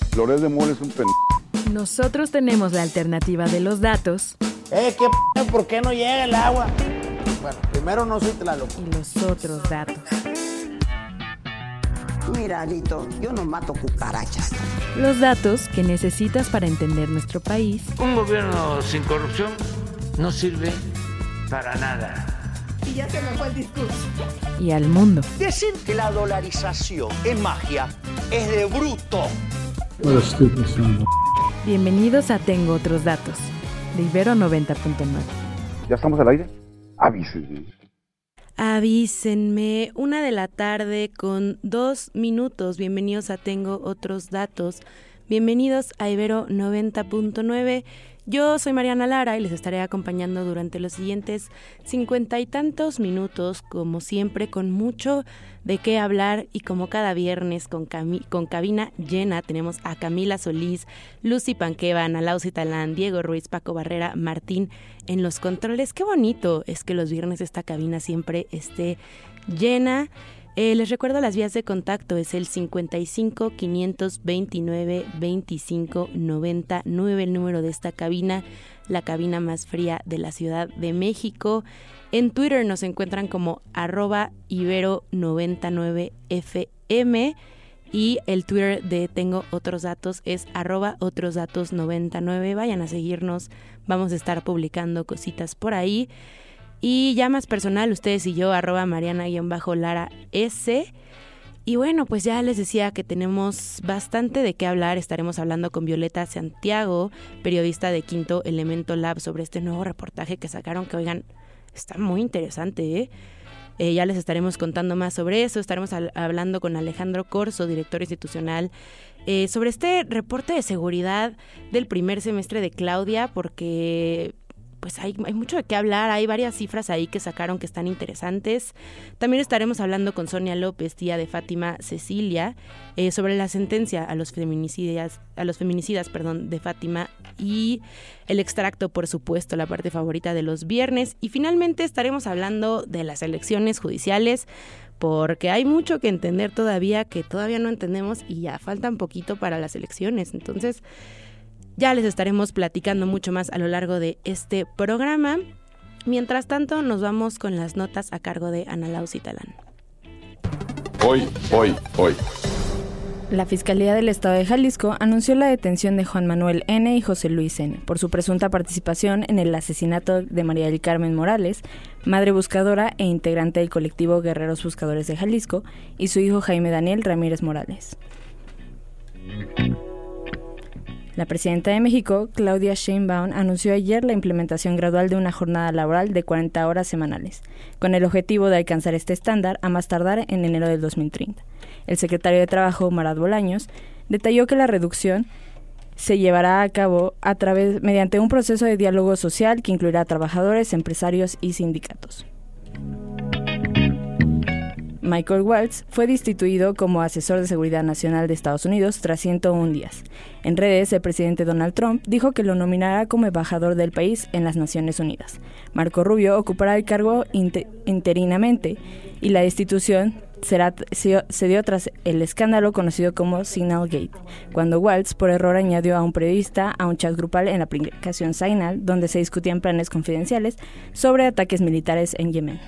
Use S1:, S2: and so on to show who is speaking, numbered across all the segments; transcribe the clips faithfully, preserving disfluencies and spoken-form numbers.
S1: Loret de Mola es un pen...
S2: Nosotros tenemos la alternativa de los datos.
S3: Eh, ¿qué p***? ¿Por qué no llega el agua? Bueno, primero no soy Tlaloc.
S2: Y los otros datos.
S4: Mira, Lito, yo no mato cucarachas.
S2: Los datos que necesitas para entender nuestro país.
S5: Un gobierno sin corrupción no sirve para nada.
S4: Y ya se me fue el discurso.
S2: Y al mundo.
S6: Decir que la dolarización es magia es de bruto.
S2: Bienvenidos a Tengo Otros Datos, de Ibero noventa punto nueve.
S1: ¿Ya estamos al aire? Avísenme.
S2: Avísenme, una de la tarde con dos minutos. Bienvenidos a Tengo Otros Datos. Bienvenidos a Ibero noventa punto nueve. Yo soy Mariana Lara y les estaré acompañando durante los siguientes cincuenta y tantos minutos, como siempre, con mucho de qué hablar y como cada viernes con, Cami- con cabina llena. Tenemos a Camila Solís, Lucy Panqueva, Ana Lausi Talán, Diego Ruiz, Paco Barrera, Martín en los controles. Qué bonito es que los viernes esta cabina siempre esté llena. Eh, les recuerdo las vías de contacto, es el cincuenta y cinco, quinientos veintinueve, veinticinco, noventa y nueve, el número de esta cabina, la cabina más fría de la Ciudad de México. En Twitter nos encuentran como arroba ibero noventa y nueve F M y el Twitter de Tengo Otros Datos es arroba otros datos noventa y nueve. Vayan a seguirnos, vamos a estar publicando cositas por ahí. Y ya más personal, ustedes y yo, arroba Mariana-Lara S. Y bueno, pues ya les decía que tenemos bastante de qué hablar. Estaremos hablando con Violeta Santiago, periodista de Quinto Elemento Lab, sobre este nuevo reportaje que sacaron, que oigan, está muy interesante, ¿eh? Eh, ya les estaremos contando más sobre eso. Estaremos al- hablando con Alejandro Corso, director institucional, eh, sobre este reporte de seguridad del primer semestre de Claudia, porque pues hay, hay mucho de qué hablar, hay varias cifras ahí que sacaron que están interesantes. También estaremos hablando con Sonia López, tía de Fátima Cecilia, eh, sobre la sentencia a los feminicidas, a los feminicidas, perdón, de Fátima, y el extracto, por supuesto, la parte favorita de los viernes. Y finalmente estaremos hablando de las elecciones judiciales, porque hay mucho que entender todavía, que todavía no entendemos y ya faltan poquito para las elecciones. Entonces, ya les estaremos platicando mucho más a lo largo de este programa. Mientras tanto, nos vamos con las notas a cargo de Ana Lausi Talán.
S1: Hoy, hoy, hoy.
S7: La Fiscalía del Estado de Jalisco anunció la detención de Juan Manuel N. y José Luis N. por su presunta participación en el asesinato de María del Carmen Morales, madre buscadora e integrante del colectivo Guerreros Buscadores de Jalisco, y su hijo Jaime Daniel Ramírez Morales. La presidenta de México, Claudia Sheinbaum, anunció ayer la implementación gradual de una jornada laboral de cuarenta horas semanales, con el objetivo de alcanzar este estándar a más tardar en enero del dos mil treinta. El secretario de Trabajo, Marat Bolaños, detalló que la reducción se llevará a cabo a través mediante un proceso de diálogo social que incluirá a trabajadores, empresarios y sindicatos. Michael Waltz fue destituido como asesor de seguridad nacional de Estados Unidos tras ciento uno días. En redes, el presidente Donald Trump dijo que lo nominará como embajador del país en las Naciones Unidas. Marco Rubio ocupará el cargo inter- interinamente y la destitución será, se, se dio tras el escándalo conocido como Signalgate, cuando Waltz por error añadió a un periodista a un chat grupal en la aplicación Signal, donde se discutían planes confidenciales sobre ataques militares en Yemen.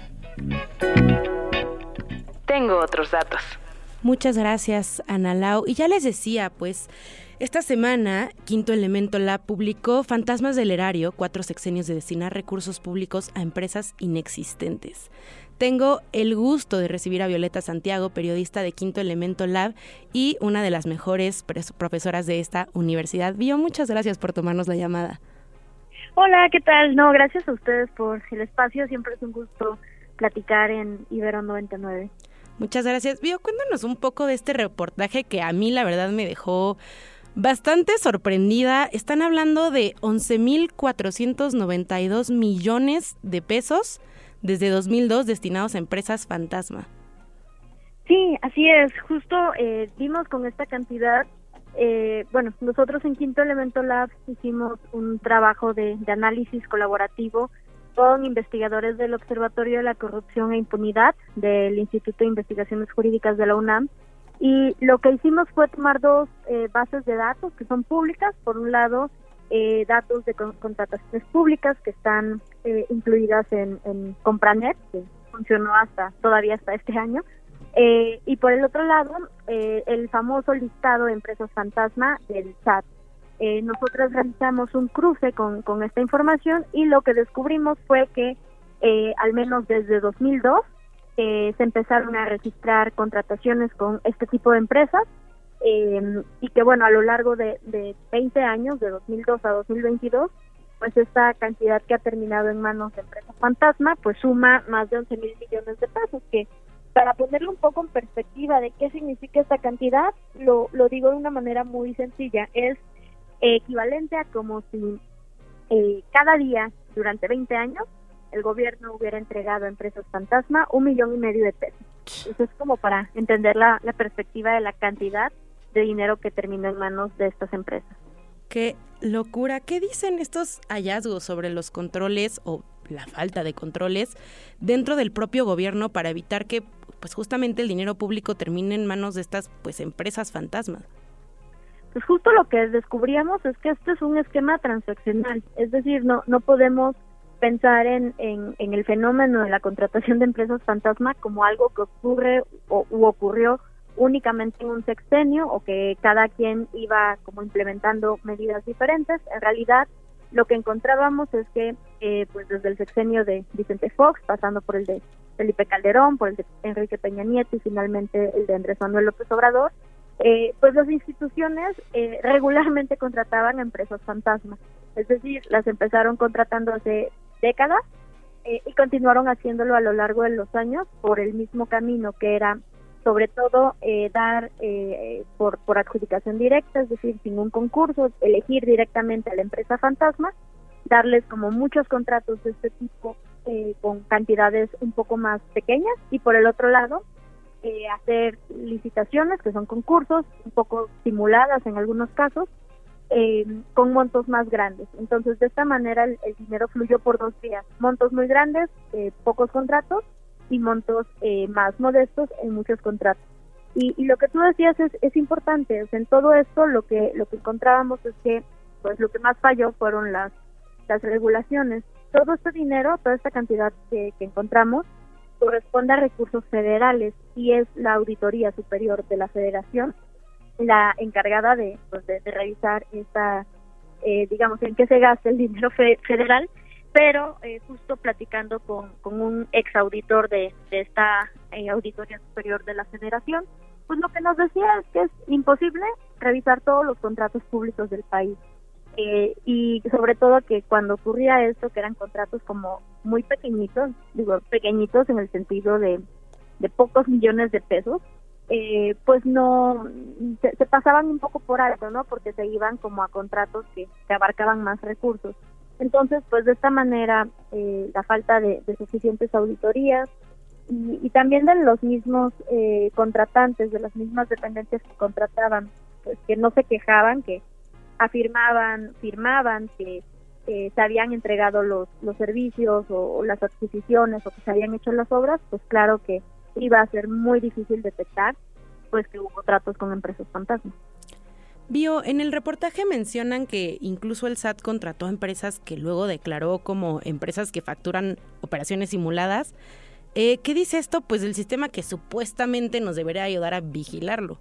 S2: Tengo otros datos. Muchas gracias, Ana Lau. Y ya les decía, pues, esta semana, Quinto Elemento Lab publicó Fantasmas del Erario, cuatro sexenios de destinar recursos públicos a empresas inexistentes. Tengo el gusto de recibir a Violeta Santiago, periodista de Quinto Elemento Lab y una de las mejores profesoras de esta universidad. Vio, muchas gracias por tomarnos la llamada.
S8: Hola, ¿qué tal? No, gracias a ustedes por el espacio. Siempre es un gusto platicar en Ibero noventa y nueve.
S2: Muchas gracias. Vio, cuéntanos un poco de este reportaje que a mí la verdad me dejó bastante sorprendida. Están hablando de once mil cuatrocientos noventa y dos millones de pesos desde dos mil dos destinados a empresas fantasma.
S8: Sí, así es. Justo eh, dimos con esta cantidad. Eh, bueno, nosotros en Quinto Elemento Lab hicimos un trabajo de, de análisis colaborativo con investigadores del Observatorio de la Corrupción e Impunidad del Instituto de Investigaciones Jurídicas de la UNAM Y lo que hicimos fue tomar dos eh, bases de datos que son públicas. Por un lado, eh, datos de con- contrataciones públicas que están eh, incluidas en, en Compranet, que funcionó hasta todavía hasta este año. Eh, y por el otro lado, eh, el famoso listado de empresas fantasma del S A T. Eh, nosotros realizamos un cruce con, con esta información y lo que descubrimos fue que eh, al menos desde dos mil dos eh, se empezaron a registrar contrataciones con este tipo de empresas eh, y que bueno, a lo largo de, de veinte años, de dos mil dos a dos mil veintidós, pues esta cantidad que ha terminado en manos de empresas fantasma pues suma más de once mil millones de pesos, que para ponerlo un poco en perspectiva de qué significa esta cantidad, lo, lo digo de una manera muy sencilla, es equivalente a como si eh, cada día durante veinte años el gobierno hubiera entregado a empresas fantasma un millón y medio de pesos. Eso es como para entender la, la perspectiva de la cantidad de dinero que terminó en manos de estas empresas.
S2: Qué locura. ¿Qué dicen estos hallazgos sobre los controles o la falta de controles dentro del propio gobierno para evitar que pues justamente el dinero público termine en manos de estas pues empresas fantasmas?
S8: Pues justo lo que descubríamos es que este es un esquema transaccional, es decir, no no podemos pensar en, en, en el fenómeno de la contratación de empresas fantasma como algo que ocurre o u ocurrió únicamente en un sexenio o que cada quien iba como implementando medidas diferentes. En realidad, lo que encontrábamos es que eh, pues desde el sexenio de Vicente Fox, pasando por el de Felipe Calderón, por el de Enrique Peña Nieto y finalmente el de Andrés Manuel López Obrador, eh, pues las instituciones eh, regularmente contrataban a empresas fantasma. Es decir, las empezaron contratando hace décadas eh, y continuaron haciéndolo a lo largo de los años por el mismo camino, que era sobre todo eh, dar eh, por, por adjudicación directa, es decir, sin un concurso, elegir directamente a la empresa fantasma, darles como muchos contratos de este tipo eh, con cantidades un poco más pequeñas y por el otro lado eh, hacer licitaciones que son concursos un poco simuladas en algunos casos eh, con montos más grandes. Entonces de esta manera el, el dinero fluyó por dos vías, montos muy grandes, eh, pocos contratos y montos eh, más modestos en muchos contratos. Y, y lo que tú decías es, es importante, o sea, en todo esto lo que lo que encontrábamos es que pues lo que más falló fueron las las regulaciones. Todo este dinero, toda esta cantidad que, que encontramos corresponde a recursos federales y es la Auditoría Superior de la Federación la encargada de, pues, de, de revisar esta, eh, digamos, en qué se gasta el dinero fe, federal, pero eh, justo platicando con, con un ex auditor de, de esta eh, Auditoría Superior de la Federación, pues lo que nos decía es que es imposible revisar todos los contratos públicos del país. Eh, y sobre todo que cuando ocurría esto, que eran contratos como muy pequeñitos, digo pequeñitos en el sentido de, de pocos millones de pesos, eh, pues no, se, se pasaban un poco por alto, ¿no? Porque se iban como a contratos que, que abarcaban más recursos. Entonces, pues de esta manera, eh, la falta de, de suficientes auditorías y, y también de los mismos eh, contratantes, de las mismas dependencias que contrataban, pues que no se quejaban, que afirmaban, firmaban que eh, se habían entregado los, los servicios o, o las adquisiciones o que se habían hecho las obras, pues claro que iba a ser muy difícil detectar pues que hubo tratos con empresas fantasma.
S2: Bio, en el reportaje mencionan que incluso el S A T contrató a empresas que luego declaró como empresas que facturan operaciones simuladas. Eh, ¿Qué dice esto? Pues del sistema que supuestamente nos debería ayudar a vigilarlo.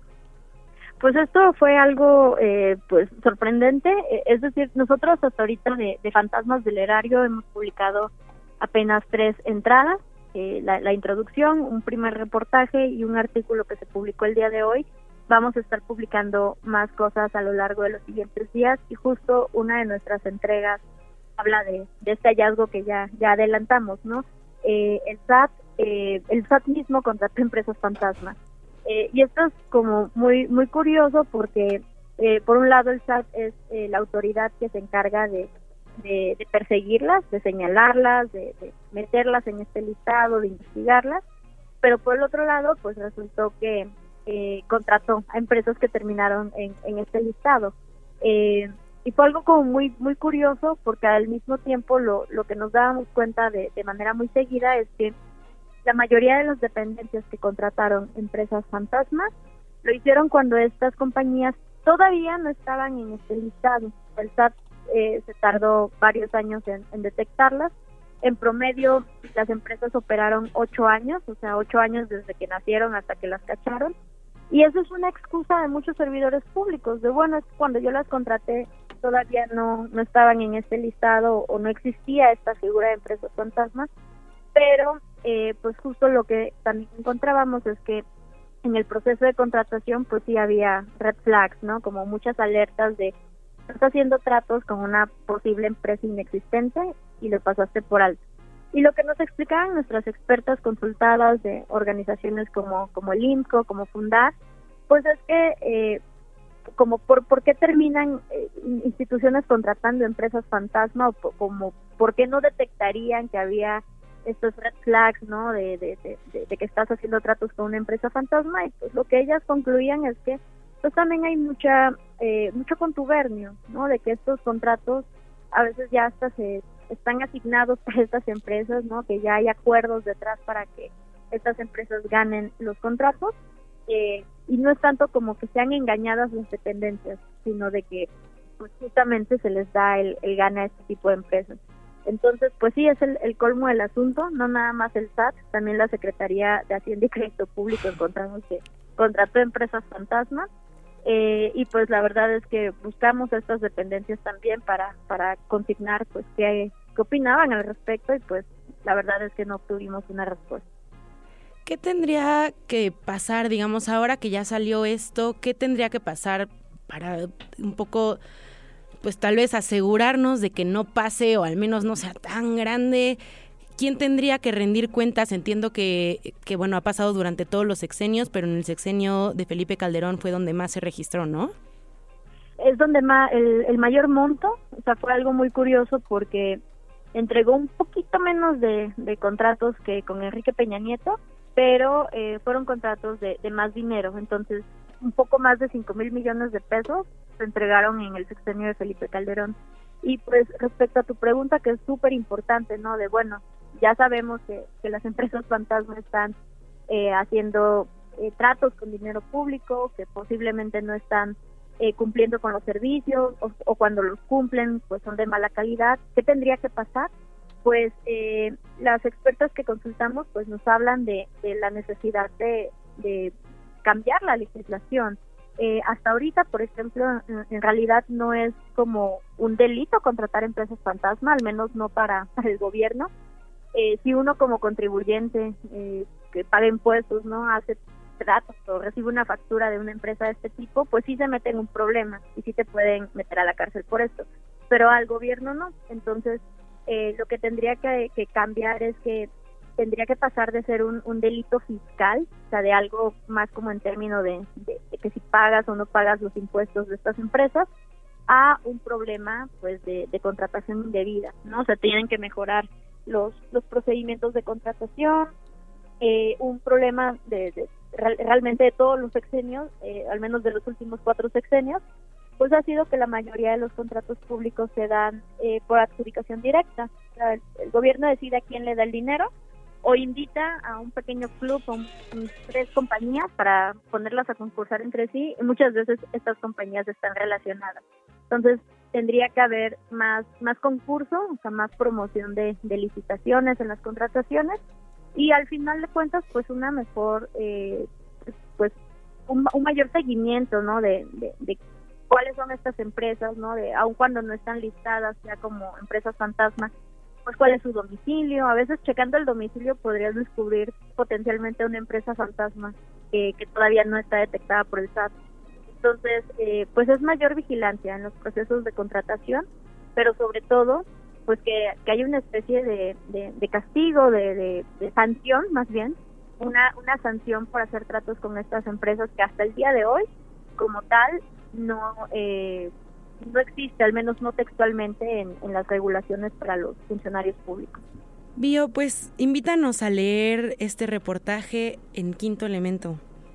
S8: Pues esto fue algo eh, pues sorprendente, eh, es decir, nosotros hasta ahorita de, de Fantasmas del Erario hemos publicado apenas tres entradas, eh, la, la introducción, un primer reportaje y un artículo que se publicó el día de hoy. Vamos a estar publicando más cosas a lo largo de los siguientes días y justo una de nuestras entregas habla de, de este hallazgo que ya ya adelantamos, ¿no? Eh, el S A T, eh, el S A T mismo contrató empresas fantasma. Eh, y esto es como muy muy curioso porque eh, por un lado el S A T es eh, la autoridad que se encarga de, de, de perseguirlas, de señalarlas, de, de meterlas en este listado, de investigarlas, pero por el otro lado pues resultó que eh, contrató a empresas que terminaron en, en este listado. Eh, y fue algo como muy muy curioso porque al mismo tiempo lo, lo que nos dábamos cuenta de, de manera muy seguida es que la mayoría de las dependencias que contrataron empresas fantasmas lo hicieron cuando estas compañías todavía no estaban en este listado. El S A T eh, se tardó varios años en, en detectarlas. En promedio, las empresas operaron ocho años, o sea, ocho años desde que nacieron hasta que las cacharon. Y eso es una excusa de muchos servidores públicos, de bueno, es que cuando yo las contraté todavía no, no estaban en este listado o no existía esta figura de empresas fantasmas, pero eh, pues justo lo que también encontrábamos es que en el proceso de contratación pues sí había red flags, ¿no? Como muchas alertas de estás haciendo tratos con una posible empresa inexistente y lo pasaste por alto. Y lo que nos explicaban nuestras expertas consultadas de organizaciones como, como el I M C O, como Fundar, pues es que eh, como por, por qué terminan eh, instituciones contratando empresas fantasma o po, como por qué no detectarían que había estos red flags, ¿no? De, de, de, de, de que estás haciendo tratos con una empresa fantasma. Y pues lo que ellas concluían es que pues también hay mucha eh, mucho contubernio, ¿no? De que estos contratos a veces ya hasta se están asignados para estas empresas, ¿no? Que ya hay acuerdos detrás para que estas empresas ganen los contratos, eh, y no es tanto como que sean engañadas las dependencias, sino de que pues justamente se les da el, el gane a este tipo de empresas. Entonces, pues sí, es el, el colmo del asunto, no nada más el S A T, también la Secretaría de Hacienda y Crédito Público encontramos que contrató empresas fantasmas, eh, y pues la verdad es que buscamos a estas dependencias también para, para consignar pues qué qué opinaban al respecto, y pues la verdad es que no obtuvimos una respuesta.
S2: ¿Qué tendría que pasar, digamos, ahora que ya salió esto, qué tendría que pasar para un poco, pues tal vez asegurarnos de que no pase o al menos no sea tan grande? ¿Quién tendría que rendir cuentas? Entiendo que, que bueno, ha pasado durante todos los sexenios, pero en el sexenio de Felipe Calderón fue donde más se registró, ¿no?
S8: Es donde más el, el mayor monto, o sea, fue algo muy curioso porque entregó un poquito menos de, de contratos que con Enrique Peña Nieto, pero eh, fueron contratos de, de más dinero. Entonces, un poco más de cinco mil millones de pesos se entregaron en el sexenio de Felipe Calderón. Y pues respecto a tu pregunta, que es súper importante, ¿no? De bueno, ya sabemos que, que las empresas fantasma están eh, haciendo eh, tratos con dinero público, que posiblemente no están Eh, cumpliendo con los servicios, o, o cuando los cumplen pues son de mala calidad. ¿Qué tendría que pasar? Pues eh, las expertas que consultamos pues nos hablan de, de la necesidad de, de cambiar la legislación. Eh, hasta ahorita, por ejemplo, en, en realidad no es como un delito contratar empresas fantasma, al menos no para, para el gobierno. Eh, si uno como contribuyente eh, que paga impuestos, ¿no?, hace tratos o recibe una factura de una empresa de este tipo, pues sí se mete en un problema y sí te pueden meter a la cárcel por esto, pero al gobierno no. Entonces eh, lo que tendría que, que cambiar es que tendría que pasar de ser un, un delito fiscal, o sea, de algo más como en términos de, de, de que si pagas o no pagas los impuestos de estas empresas, a un problema pues de, de contratación indebida, ¿no? O sea, tienen que mejorar los, los procedimientos de contratación. Eh, un problema de, de real, realmente de todos los sexenios, eh, al menos de los últimos cuatro sexenios, pues ha sido que la mayoría de los contratos públicos se dan eh, por adjudicación directa. O sea, el, el gobierno decide a quién le da el dinero o invita a un pequeño club o un, un, tres compañías para ponerlas a concursar entre sí, y muchas veces estas compañías están relacionadas. Entonces tendría que haber más, más concurso, o sea, más promoción de, de licitaciones en las contrataciones, y al final de cuentas pues una mejor eh, pues un, un mayor seguimiento, ¿no?, de, de, de cuáles son estas empresas, ¿no?, de aun cuando no están listadas ya como empresas fantasmas, pues cuál es su domicilio. A veces checando el domicilio podrías descubrir potencialmente una empresa fantasma que, que todavía no está detectada por el S A T. Entonces eh, pues es mayor vigilancia en los procesos de contratación, pero sobre todo pues que, que haya una especie de, de, de castigo, de, de, de sanción, más bien, una, una sanción por hacer tratos con estas empresas que hasta el día de hoy, como tal, no eh, no existe, al menos no textualmente, en, en las regulaciones para los funcionarios públicos.
S2: Bio, pues invítanos a leer este reportaje en Quinto Elemento.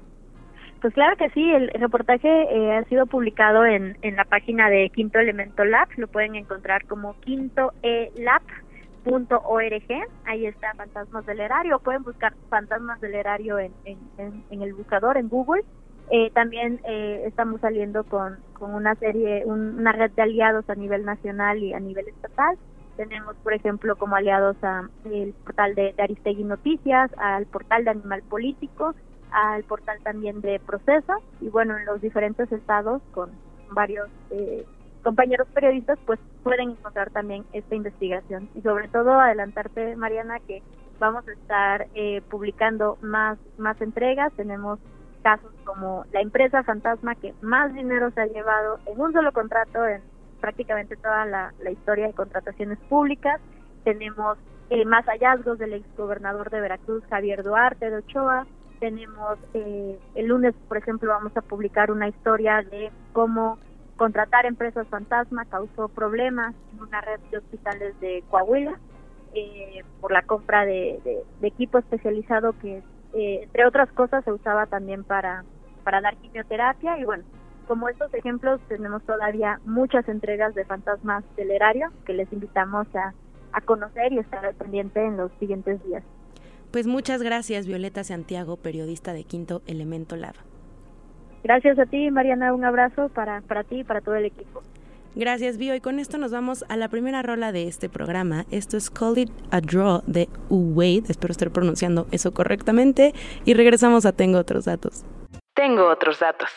S8: Pues claro que sí, el reportaje eh, ha sido publicado en, en la página de Quinto Elemento Lab, lo pueden encontrar como quinto e lab punto org, ahí está Fantasmas del Erario, pueden buscar Fantasmas del Erario en, en, en, en el buscador, en Google, Eh, también eh, estamos saliendo con, con una serie, un, una red de aliados a nivel nacional y a nivel estatal. Tenemos, por ejemplo, como aliados a el portal de, de Aristegui Noticias, al portal de Animal Político, al portal también de Proceso, y bueno, en los diferentes estados con varios eh, compañeros periodistas, pues pueden encontrar también esta investigación. Y sobre todo adelantarte, Mariana, que vamos a estar eh, publicando más, más entregas. Tenemos casos como la empresa fantasma que más dinero se ha llevado en un solo contrato en prácticamente toda la, la historia de contrataciones públicas. Tenemos eh, más hallazgos del exgobernador de Veracruz, Javier Duarte de Ochoa. Tenemos, eh, el lunes, por ejemplo, vamos a publicar una historia de cómo contratar empresas fantasma causó problemas en una red de hospitales de Coahuila, eh, por la compra de, de, de equipo especializado que, eh, entre otras cosas, se usaba también para, para dar quimioterapia. Y bueno, como estos ejemplos, tenemos todavía muchas entregas de Fantasmas del Erario que les invitamos a, a conocer y estar al pendiente en los siguientes días.
S2: Pues muchas gracias, Violeta Santiago, periodista de Quinto Elemento Lab.
S8: Gracias a ti, Mariana, un abrazo para, para ti y para todo el equipo.
S2: Gracias, Bio, y con esto nos vamos a la primera rola de este programa. Esto es Call It a Draw de Uwade, espero estar pronunciando eso correctamente, y regresamos a Tengo Otros Datos. Tengo Otros Datos.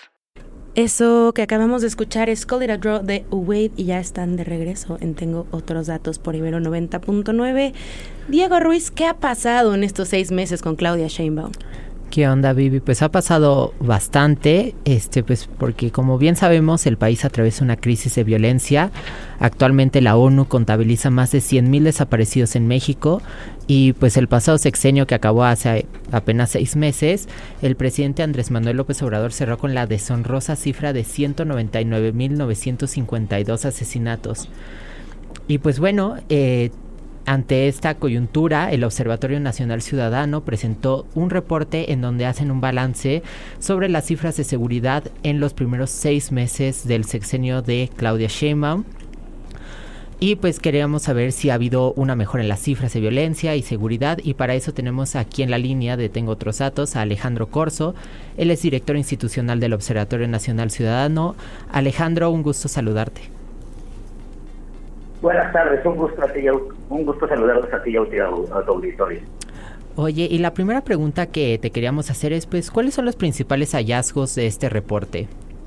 S2: Eso que acabamos de escuchar es Call It a Draw de Uwade, y ya están de regreso en Tengo Otros Datos por Ibero noventa punto nueve. Diego Ruiz, ¿qué ha pasado en estos seis meses con Claudia Sheinbaum?
S9: ¿Qué onda, Vivi? Pues ha pasado bastante, este, pues porque como bien sabemos el país atraviesa una crisis de violencia. Actualmente la ONU contabiliza más de cien mil desaparecidos en México y pues el pasado sexenio, que acabó hace apenas seis meses, el presidente Andrés Manuel López Obrador cerró con la deshonrosa cifra de ciento noventa y nueve mil novecientos cincuenta y dos asesinatos. Y pues bueno, eh, ante esta coyuntura, el Observatorio Nacional Ciudadano presentó un reporte en donde hacen un balance sobre las cifras de seguridad en los primeros seis meses del sexenio de Claudia Sheinbaum. Y pues queríamos saber si ha habido una mejora en las cifras de violencia y seguridad, y para eso tenemos aquí en la línea de Tengo Otros Datos a Alejandro Corzo. Él es director institucional del Observatorio Nacional Ciudadano. Alejandro, un gusto saludarte.
S10: Buenas tardes, un gusto, a ti, un gusto saludarlos a ti y a tu auditorio.
S9: Oye, y la primera pregunta que te queríamos hacer es, pues, ¿cuáles son los principales hallazgos de este reporte?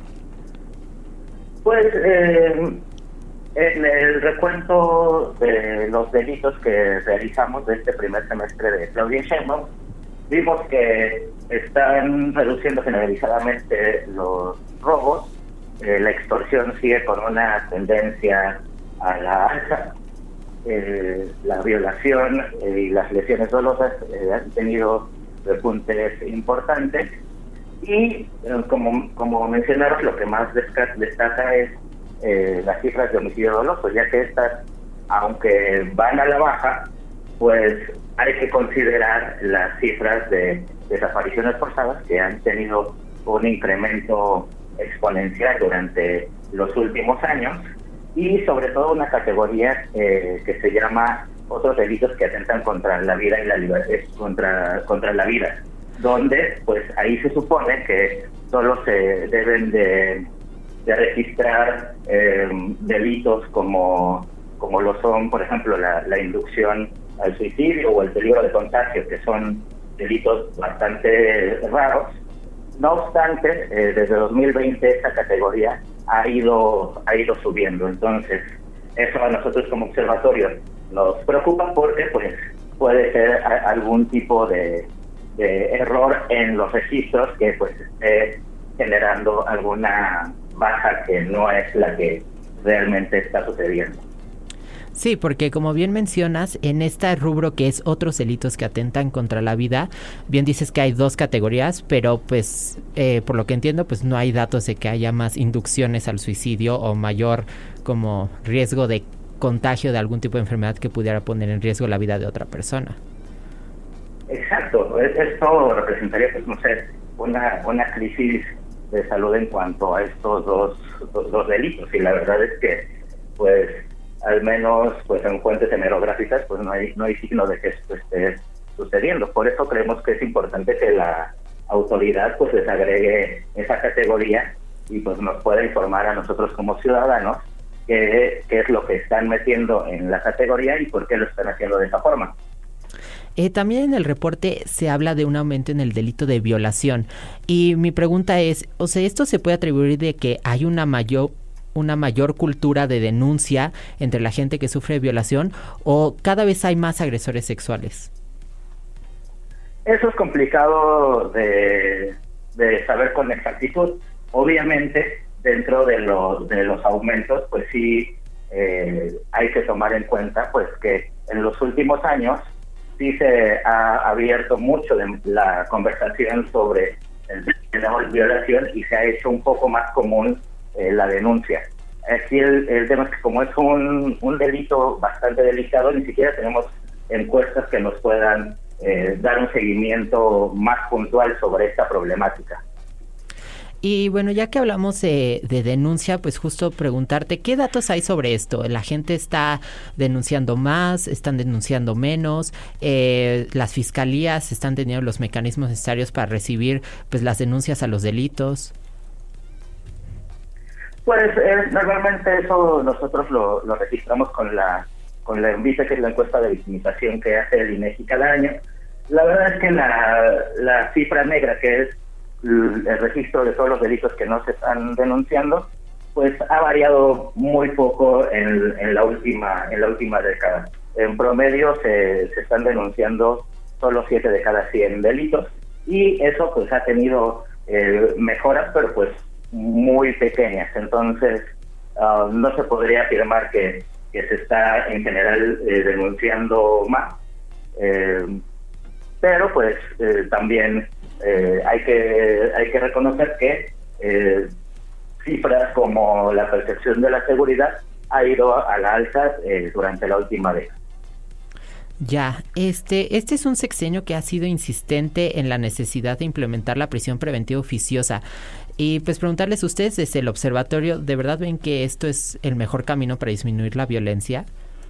S10: Pues, eh, en el recuento de los delitos que realizamos de este primer semestre de Claudia Sheinbaum, vimos que están reduciendo generalizadamente los robos, eh, la extorsión sigue con una tendencia a la alza, eh, la violación eh, y las lesiones dolosas eh, han tenido repuntes importantes y eh, como, como mencionaron, lo que más destaca, destaca es eh, las cifras de homicidio doloso, ya que estas, aunque van a la baja, pues hay que considerar las cifras de desapariciones forzadas, que han tenido un incremento exponencial durante los últimos años, y sobre todo una categoría eh, que se llama otros delitos que atentan contra la vida y la libertad, contra contra la vida, donde pues ahí se supone que solo se deben de, de registrar eh, delitos como como lo son, por ejemplo, la, la inducción al suicidio o el peligro de contagio, que son delitos bastante raros. No obstante, eh, desde dos mil veinte esta categoría ha ido ha ido subiendo. Entonces, eso a nosotros como observatorio nos preocupa porque pues puede ser a, algún tipo de, de error en los registros que pues esté generando alguna baja que no es la que realmente está sucediendo.
S9: Sí, porque como bien mencionas, en este rubro que es otros delitos que atentan contra la vida, bien dices que hay dos categorías, pero pues eh, por lo que entiendo, pues no hay datos de que haya más inducciones al suicidio o mayor como riesgo de contagio de algún tipo de enfermedad que pudiera poner en riesgo la vida de otra persona.
S10: Exacto, esto representaría, pues no sé, una, una crisis de salud en cuanto a estos dos, dos, dos delitos, y la verdad es que pues al menos pues en fuentes hemerográficas pues no hay no hay signo de que esto esté sucediendo. Por eso creemos que es importante que la autoridad pues les agregue esa categoría y pues nos pueda informar a nosotros como ciudadanos qué, qué es lo que están metiendo en la categoría y por qué lo están haciendo de esa forma.
S9: Eh, también en el reporte se habla de un aumento en el delito de violación y mi pregunta es, o sea, ¿esto se puede atribuir de que hay una mayor una mayor cultura de denuncia entre la gente que sufre violación o cada vez hay más agresores sexuales?
S10: Eso es complicado de, de saber con exactitud. Obviamente, dentro de los, de los aumentos, pues sí eh, hay que tomar en cuenta pues que en los últimos años sí se ha abierto mucho de la conversación sobre el tema de violación y se ha hecho un poco más común eh, la denuncia. Aquí el, el tema es que como es un, un delito bastante delicado, ni siquiera tenemos encuestas que nos puedan eh, dar un seguimiento más puntual sobre esta problemática.
S9: Y bueno, ya que hablamos de, de denuncia, pues justo preguntarte, ¿qué datos hay sobre esto? ¿La gente está denunciando más? ¿Están denunciando menos? Eh, ¿Las fiscalías están teniendo los mecanismos necesarios para recibir pues las denuncias a los delitos?
S10: Pues eh, normalmente eso nosotros lo, lo registramos con la con la ENVISE, que es la encuesta de victimización que hace el INEGI cada año. La verdad es que la, la cifra negra, que es el registro de todos los delitos que no se están denunciando, pues ha variado muy poco en, en la última en la última década. En promedio se, se están denunciando solo siete de cada cien delitos y eso pues ha tenido eh, mejoras, pero pues muy pequeñas. Entonces uh, no se podría afirmar que, que se está en general eh, denunciando más, eh, pero pues eh, también Eh, hay que hay que reconocer que eh, cifras como la percepción de la seguridad ha ido a la alza eh, durante la última década.
S9: Ya, este, este es un sexenio que ha sido insistente en la necesidad de implementar la prisión preventiva oficiosa. Y pues preguntarles a ustedes desde el observatorio, ¿de verdad ven que esto es el mejor camino para disminuir la violencia?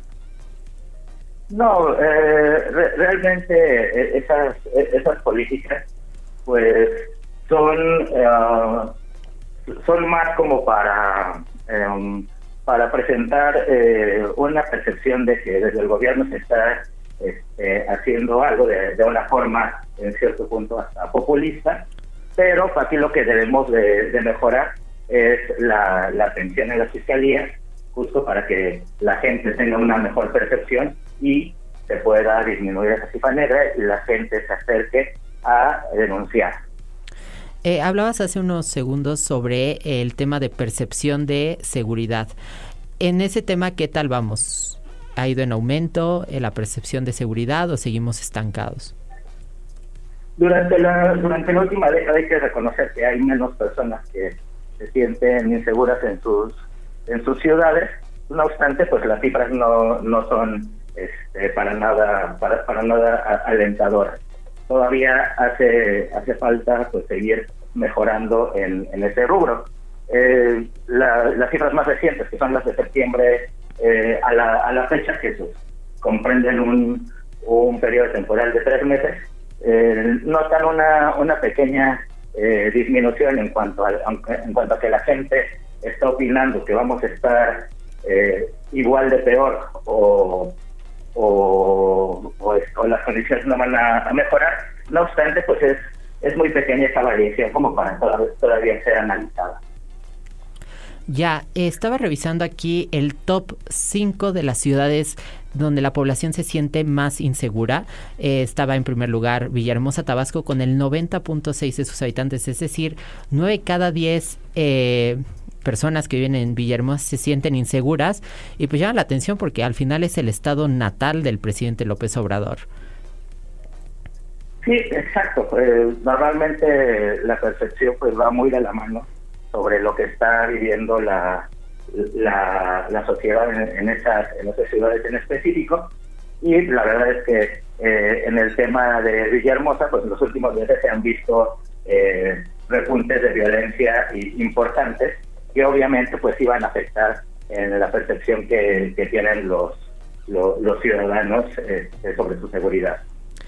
S10: No, eh, re- realmente esas esas políticas pues son uh, son más como para um, para presentar eh, una percepción de que desde el gobierno se está este, haciendo algo de, de una forma en cierto punto hasta populista, pero aquí lo que debemos de, de mejorar es la, la atención en las fiscalías, justo para que la gente tenga una mejor percepción y se pueda disminuir esa cifra negra y la gente se acerque a denunciar.
S9: Eh, hablabas hace unos segundos sobre el tema de percepción de seguridad. En ese tema, ¿qué tal vamos? ¿Ha ido en aumento en la percepción de seguridad o seguimos estancados?
S10: Durante la durante la última década hay que reconocer que hay menos personas que se sienten inseguras en sus en sus ciudades. No obstante, pues las cifras no no son este, para nada para para nada alentadoras. Todavía hace hace falta pues seguir mejorando en, en ese rubro. Eh, la, las cifras más recientes, que son las de septiembre eh, a la a la fecha, que pues, comprenden un un periodo temporal de tres meses, eh, notan una una pequeña eh, disminución en cuanto a en cuanto a que la gente está opinando que vamos a estar eh, igual de peor o O, o, o las condiciones no van a, a mejorar. No obstante, pues es es muy pequeña esa variación como para todavía, todavía ser analizada.
S9: Ya, estaba revisando aquí el top cinco de las ciudades donde la población se siente más insegura. Eh, estaba en primer lugar Villahermosa, Tabasco, con el noventa punto seis de sus habitantes, es decir, nueve cada diez eh, personas que viven en Villahermosa se sienten inseguras, y pues llama la atención porque al final es el estado natal del presidente López Obrador.
S10: Sí, exacto. Eh, normalmente la percepción pues va muy de la mano sobre lo que está viviendo la la, la sociedad en, en esas en esas ciudades en específico, y la verdad es que eh, en el tema de Villahermosa pues en los últimos meses se han visto eh, repuntes de violencia importantes que obviamente pues iban a afectar en la percepción que, que tienen los, los, los ciudadanos eh, sobre su seguridad.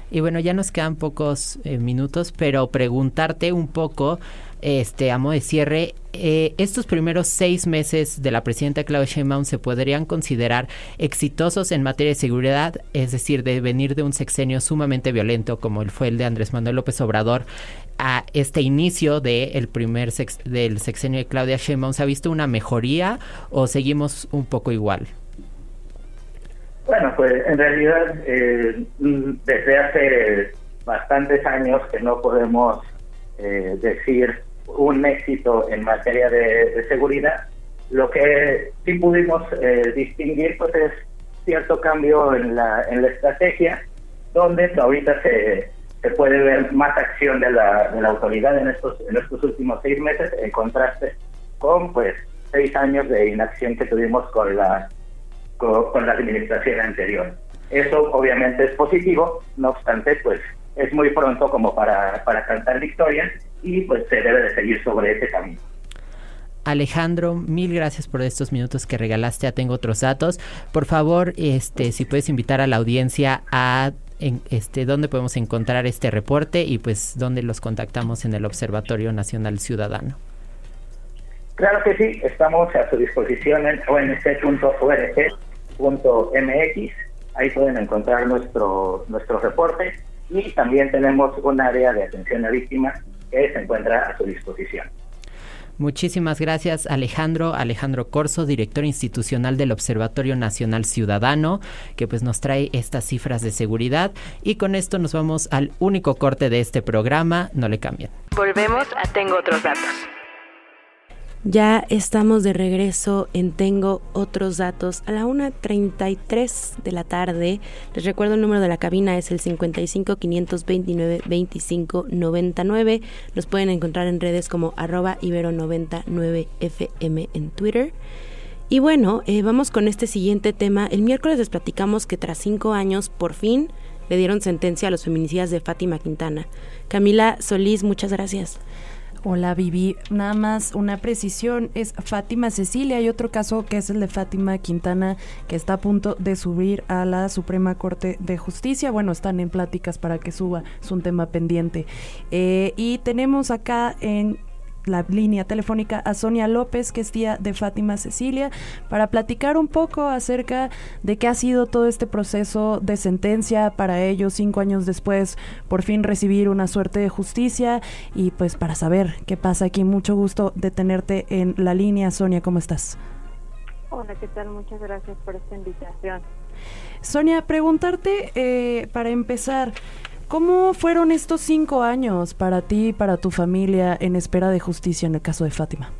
S9: Y bueno, ya nos quedan pocos eh, minutos, pero preguntarte un poco, este, a modo de cierre, eh, estos primeros seis meses de la presidenta Claudia Sheinbaum se podrían considerar exitosos en materia de seguridad, es decir, de venir de un sexenio sumamente violento como el fue el de Andrés Manuel López Obrador a este inicio de el primer sex, del sexenio de Claudia Sheinbaum. ¿Se ha visto una mejoría o seguimos un poco igual?
S10: Bueno, pues en realidad eh, desde hace bastantes años que no podemos eh, decir un éxito en materia de, de seguridad. Lo que sí pudimos eh, distinguir pues es cierto cambio en la en la estrategia, donde ahorita se, se puede ver más acción de la, de la autoridad en estos en estos últimos seis meses, en contraste con pues seis años de inacción que tuvimos con la con, con la administración anterior. Eso obviamente es positivo, no obstante, pues es muy pronto como para, para cantar victoria y pues se debe de seguir sobre ese camino.
S9: Alejandro, mil gracias por estos minutos que regalaste a Tengo Otros Datos. Por favor, este, si puedes invitar a la audiencia a en, este, dónde podemos encontrar este reporte y pues dónde los contactamos en el Observatorio Nacional Ciudadano.
S10: Claro que sí, estamos a su disposición en o n c punto org punto m x, ahí pueden encontrar nuestro nuestro reporte y también tenemos un área de atención a víctimas que se encuentra a su disposición.
S9: Muchísimas gracias, Alejandro. Alejandro Corzo, director institucional del Observatorio Nacional Ciudadano, que pues nos trae estas cifras de seguridad. Y con esto nos vamos al único corte de este programa. No le cambien.
S2: Volvemos a Tengo Otros Datos. Ya estamos de regreso en Tengo Otros Datos a la una treinta y tres de la tarde. Les recuerdo el número de la cabina es el cincuenta y cinco, quinientos veintinueve, veinticinco noventa y nueve. Los pueden encontrar en redes como arroba ibero noventa y nueve F M en Twitter. Y bueno, eh, vamos con este siguiente tema. El miércoles les platicamos que tras cinco años, por fin, le dieron sentencia a los feminicidas de Fátima Quintana. Camila Solís, muchas gracias.
S11: Hola Vivi, nada más una precisión, es Fátima Cecilia. Hay otro caso que es el de Fátima Quintana que está a punto de subir a la Suprema Corte de Justicia. Bueno, están en pláticas para que suba, es un tema pendiente. Eh, y tenemos acá en la línea telefónica a Sonia López, que es tía de Fátima Cecilia, para platicar un poco acerca de qué ha sido todo este proceso de sentencia para ellos cinco años después, por fin recibir una suerte de justicia y pues para saber qué pasa aquí. Mucho gusto de tenerte en la línea. Sonia, ¿cómo estás?
S8: Hola, ¿qué tal? Muchas gracias por esta invitación.
S11: Sonia, preguntarte eh, para empezar, ¿cómo fueron estos cinco años para ti y para tu familia en espera de justicia en el caso de Fátima?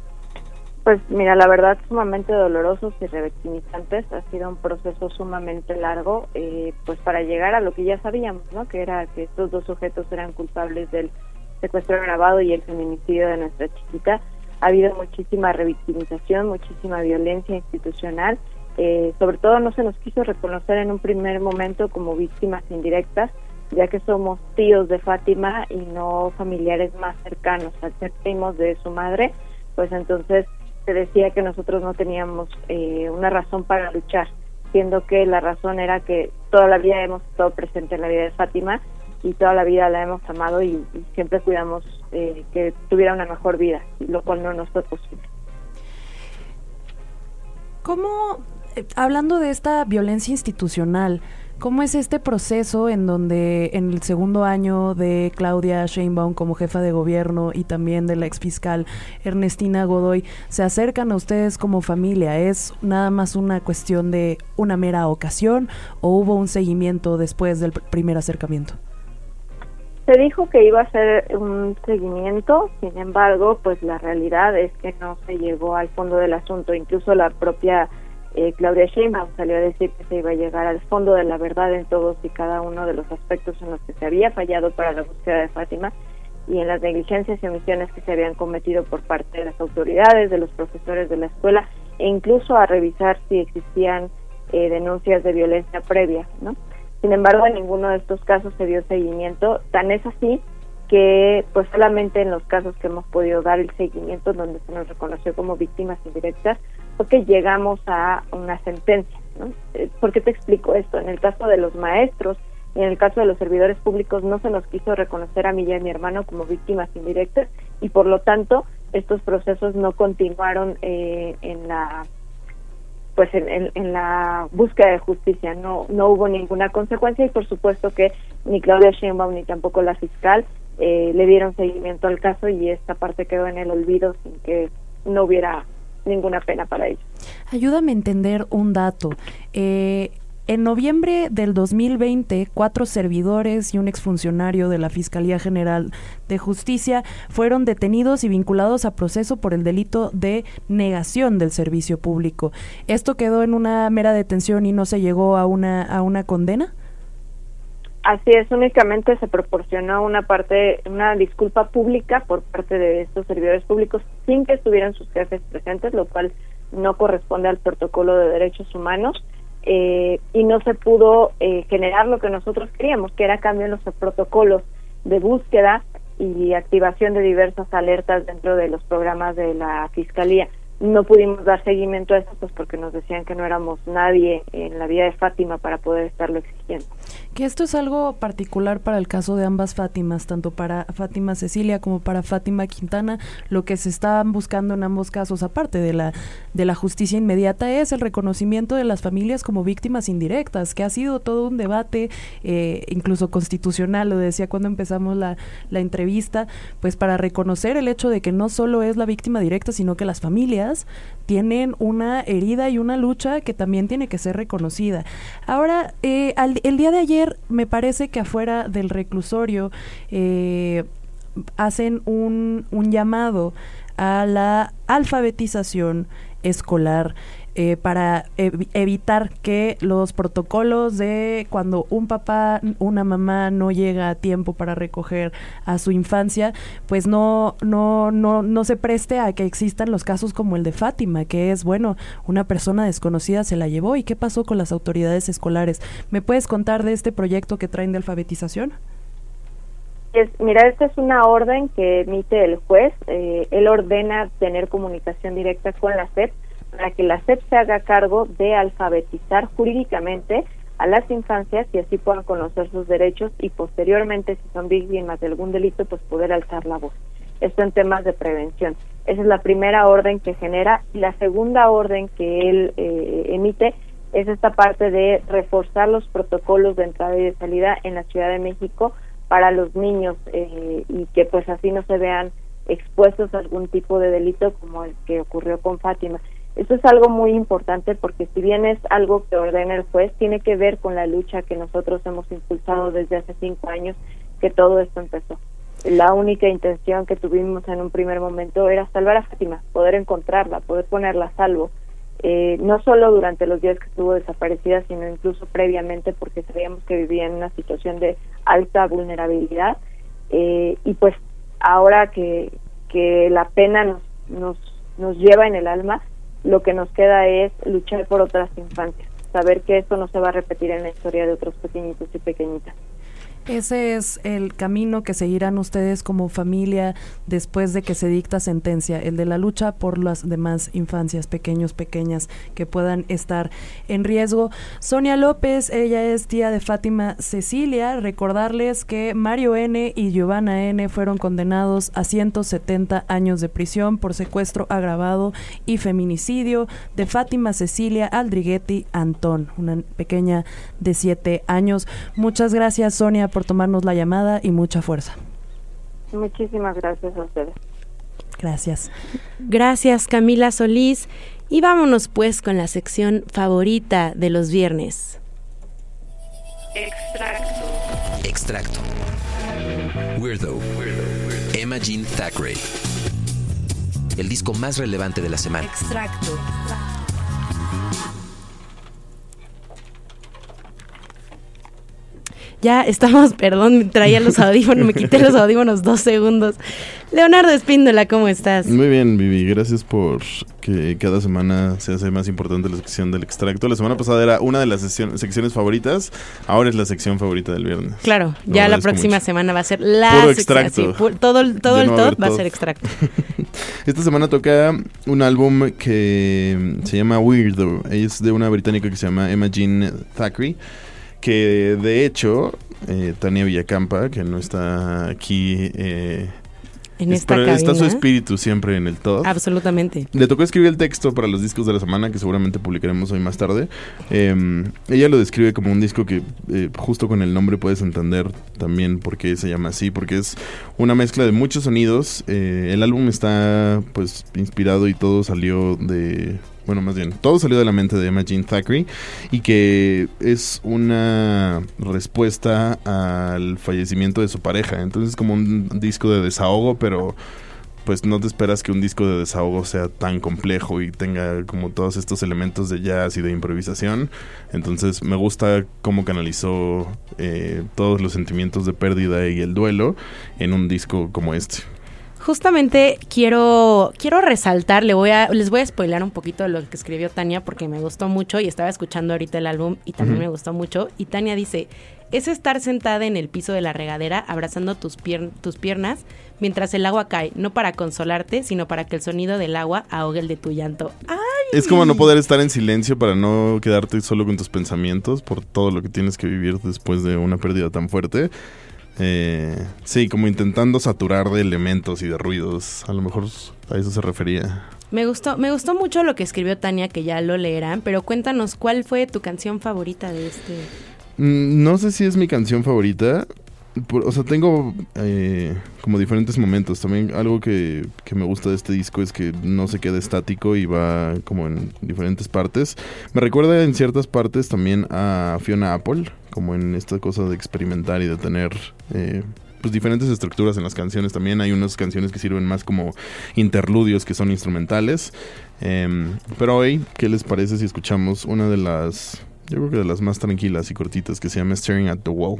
S8: Pues mira, la verdad, sumamente dolorosos y revictimizantes. Ha sido un proceso sumamente largo, eh, pues para llegar a lo que ya sabíamos, ¿no? Que era que estos dos sujetos eran culpables del secuestro agravado y el feminicidio de nuestra chiquita. Ha habido muchísima revictimización, muchísima violencia institucional. Eh, sobre todo no se nos quiso reconocer en un primer momento como víctimas indirectas, ya que somos tíos de Fátima y no familiares más cercanos. Al ser primos de su madre, pues entonces se decía que nosotros no teníamos eh, una razón para luchar, siendo que la razón era que toda la vida hemos estado presentes en la vida de Fátima y toda la vida la hemos amado y, y siempre cuidamos eh, que tuviera una mejor vida, lo cual no nos fue posible.
S11: ¿Cómo, eh, hablando de esta violencia institucional, cómo es este proceso en donde en el segundo año de Claudia Sheinbaum como jefa de gobierno y también de la exfiscal Ernestina Godoy se acercan a ustedes como familia? ¿Es nada más una cuestión de una mera ocasión o hubo un seguimiento después del pr- primer acercamiento?
S8: Se dijo que iba a ser un seguimiento, sin embargo, pues la realidad es que no se llegó al fondo del asunto. Incluso la propia Eh, Claudia Sheinbaum salió a decir que se iba a llegar al fondo de la verdad en todos y cada uno de los aspectos en los que se había fallado para la búsqueda de Fátima y en las negligencias y omisiones que se habían cometido por parte de las autoridades, de los profesores de la escuela, e incluso a revisar si existían eh, denuncias de violencia previa, ¿no? Sin embargo, en ninguno de estos casos se dio seguimiento. Tan es así que pues solamente en los casos que hemos podido dar el seguimiento, donde se nos reconoció como víctimas indirectas, fue que llegamos a una sentencia, ¿no? ¿Por qué te explico esto? En el caso de los maestros y en el caso de los servidores públicos no se nos quiso reconocer a mí y a mi hermano como víctimas indirectas, y por lo tanto estos procesos no continuaron eh, en la pues en, en, en la búsqueda de justicia, no no hubo ninguna consecuencia, y por supuesto que ni Claudia Sheinbaum ni tampoco la fiscal eh, le dieron seguimiento al caso, y esta parte quedó en el olvido sin que no hubiera ninguna pena para ellos.
S11: Ayúdame a entender un dato. Eh, En noviembre del dos mil veinte, cuatro servidores y un exfuncionario de la Fiscalía General de Justicia fueron detenidos y vinculados a proceso por el delito de negación del servicio público. ¿Esto quedó en una mera detención y no se llegó a una a una condena?
S8: Así es, únicamente se proporcionó una parte, una disculpa pública por parte de estos servidores públicos sin que estuvieran sus jefes presentes, lo cual no corresponde al protocolo de derechos humanos. Eh, y no se pudo eh, generar lo que nosotros queríamos, que era cambio en los protocolos de búsqueda y activación de diversas alertas dentro de los programas de la Fiscalía. No pudimos dar seguimiento a eso, pues porque nos decían que no éramos nadie en la vida de Fátima para poder estarlo exigiendo.
S11: Que esto es algo particular para el caso de ambas Fátimas, tanto para Fátima Cecilia como para Fátima Quintana. Lo que se está buscando en ambos casos, aparte de la de la justicia inmediata, es el reconocimiento de las familias como víctimas indirectas, que ha sido todo un debate, eh, incluso constitucional, lo decía cuando empezamos la, la entrevista, pues para reconocer el hecho de que no solo es la víctima directa, sino que las familias tienen una herida y una lucha que también tiene que ser reconocida. Ahora, eh, al, el día de ayer me parece que afuera del reclusorio eh, hacen un, un llamado a la alfabetización escolar eh, para ev- evitar que los protocolos de cuando un papá, una mamá no llega a tiempo para recoger a su infancia, pues no, no, no, no se preste a que existan los casos como el de Fátima, que es, bueno, una persona desconocida se la llevó. ¿Y qué pasó con las autoridades escolares? ¿Me puedes contar de este proyecto que traen de alfabetización?
S8: Es, mira, esta es una orden que emite el juez. Eh, él ordena tener comunicación directa con la S E P para que la S E P se haga cargo de alfabetizar jurídicamente a las infancias y así puedan conocer sus derechos y posteriormente, si son víctimas de algún delito, pues poder alzar la voz. Esto en temas de prevención. Esa es la primera orden que genera, y la segunda orden que él eh, emite es esta parte de reforzar los protocolos de entrada y de salida en la Ciudad de México para los niños eh, y que pues así no se vean expuestos a algún tipo de delito como el que ocurrió con Fátima. Esto es algo muy importante porque si bien es algo que ordena el juez, tiene que ver con la lucha que nosotros hemos impulsado desde hace cinco años que todo esto empezó. La única intención que tuvimos en un primer momento era salvar a Fátima, poder encontrarla, poder ponerla a salvo, eh, no solo durante los días que estuvo desaparecida, sino incluso previamente, porque sabíamos que vivía en una situación de alta vulnerabilidad, eh, y pues ahora que, que la pena nos, nos, nos lleva en el alma, lo que nos queda es luchar por otras infancias, saber que esto no se va a repetir en la historia de otros pequeñitos y pequeñitas.
S11: Ese es el camino que seguirán ustedes como familia después de que se dicta sentencia, el de la lucha por las demás infancias, pequeños, pequeñas, que puedan estar en riesgo. Sonia López, ella es tía de Fátima Cecilia. Recordarles que Mario N. y Giovanna N. fueron condenados a ciento setenta años de prisión por secuestro agravado y feminicidio de Fátima Cecilia Aldriguetti Antón, una pequeña de siete años. Muchas gracias, Sonia, por tomarnos la llamada y mucha fuerza.
S8: Muchísimas gracias a ustedes.
S11: Gracias.
S2: Gracias, Camila Solís. Y vámonos pues con la sección favorita de los viernes.
S12: Extracto. Extracto. Weirdo. Emma Jean Thackeray. El disco más relevante de la semana.
S2: Extracto. Ya estamos, perdón, traía los audífonos, me quité los audífonos dos segundos. Leonardo Espíndola, ¿cómo estás?
S13: Muy bien, Vivi, gracias por que cada semana se hace más importante la sección del extracto. La semana pasada era una de las sección, secciones favoritas, ahora es la sección favorita del viernes.
S2: Claro,
S13: Lo
S2: ya la
S13: agradezco
S2: próxima
S13: mucho.
S2: semana va a ser la
S13: Puro
S2: sección,
S13: extracto.
S2: sí, pu- todo el, todo
S13: Ya
S2: el
S13: no va a
S2: top
S13: haber
S2: va a
S13: todo.
S2: ser extracto.
S13: Esta semana toca un álbum que se llama Weirdo, es de una británica que se llama Emma Jean Thackeray, que de hecho eh, Tania Villacampa, que no está aquí... Eh,
S2: En esta
S13: Pero
S2: cabina.
S13: está su espíritu siempre en el todo.
S2: Absolutamente.
S13: Le tocó escribir el texto para los discos de la semana, que seguramente publicaremos hoy más tarde. Eh, ella lo describe como un disco que eh, justo con el nombre puedes entender también por qué se llama así, porque es una mezcla de muchos sonidos. Eh, el álbum está pues inspirado y todo salió de... Bueno, más bien, todo salió de la mente de Emma Jean Thackeray y que es una respuesta al fallecimiento de su pareja. Entonces es como un disco de desahogo, pero pues no te esperas que un disco de desahogo sea tan complejo y tenga como todos estos elementos de jazz y de improvisación. Entonces me gusta cómo canalizó eh, todos los sentimientos de pérdida y el duelo en un disco como este.
S2: Justamente quiero quiero resaltar, le voy a, les voy a spoilar un poquito de lo que escribió Tania porque me gustó mucho y estaba escuchando ahorita el álbum y también uh-huh. me gustó mucho. Y Tania dice, es estar sentada en el piso de la regadera abrazando tus, pier- tus piernas mientras el agua cae, no para consolarte, sino para que el sonido del agua ahogue el de tu llanto. ¡Ay!
S13: Es como no poder estar en silencio para no quedarte solo con tus pensamientos por todo lo que tienes que vivir después de una pérdida tan fuerte. Eh, sí, como intentando saturar de elementos y de ruidos. A lo mejor a eso se refería.
S2: Me gustó, me gustó mucho lo que escribió Tania, que ya lo leerán, pero cuéntanos, ¿cuál fue tu canción favorita de este?
S13: Mm, no sé si es mi canción favorita. Por, o sea, tengo eh, como diferentes momentos. También algo que, que me gusta de este disco es que no se queda estático y va como en diferentes partes. Me recuerda en ciertas partes también a Fiona Apple, como en esta cosa de experimentar y de tener eh, pues diferentes estructuras en las canciones. También hay unas canciones que sirven más como interludios que son instrumentales. Eh, pero hoy, ¿qué les parece si escuchamos una de las, yo creo que de las más tranquilas y cortitas, que se llama Staring at the Wall?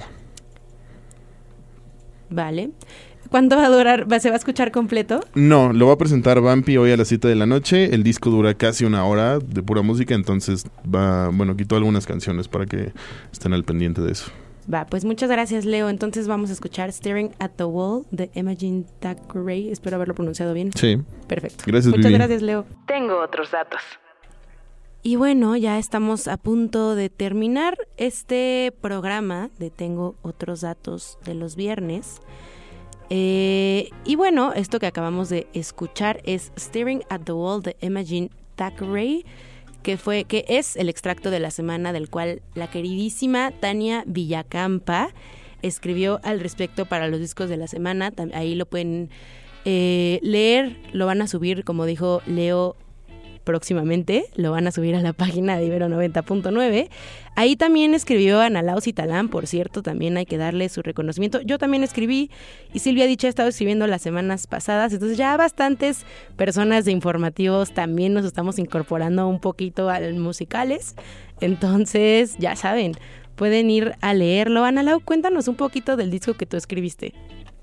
S2: Vale. ¿Cuánto va a durar? ¿Se va a escuchar completo?
S13: No, lo va a presentar Vampi hoy a las siete de la noche. El disco dura casi una hora de pura música, entonces va, bueno, quitó algunas canciones para que estén al pendiente de eso.
S2: Va, pues muchas gracias, Leo. Entonces vamos a escuchar Staring at the Wall de Emma Jean Thackeray. Espero haberlo pronunciado bien.
S13: Sí.
S2: Perfecto.
S13: Gracias,
S2: Muchas
S13: Vivi.
S2: gracias, Leo.
S14: Tengo otros datos.
S2: Y bueno, ya estamos a punto de terminar este programa de Tengo Otros Datos de los viernes. Eh, y bueno, esto que acabamos de escuchar es Staring at the Wall de Emma Jean Thackeray, que fue, que es el extracto de la semana del cual la queridísima Tania Villacampa escribió al respecto para los discos de la semana. Ahí lo pueden eh, leer, lo van a subir, como dijo Leo, próximamente lo van a subir a la página de Ibero noventa punto nueve. Ahí también escribió Ana Lau Citalán, por cierto, también hay que darle su reconocimiento. Yo también escribí y Silvia Dicha ha estado escribiendo las semanas pasadas, entonces ya bastantes personas de informativos también nos estamos incorporando un poquito a los musicales. Entonces, ya saben, pueden ir a leerlo. Ana Lau, cuéntanos un poquito del disco que tú escribiste.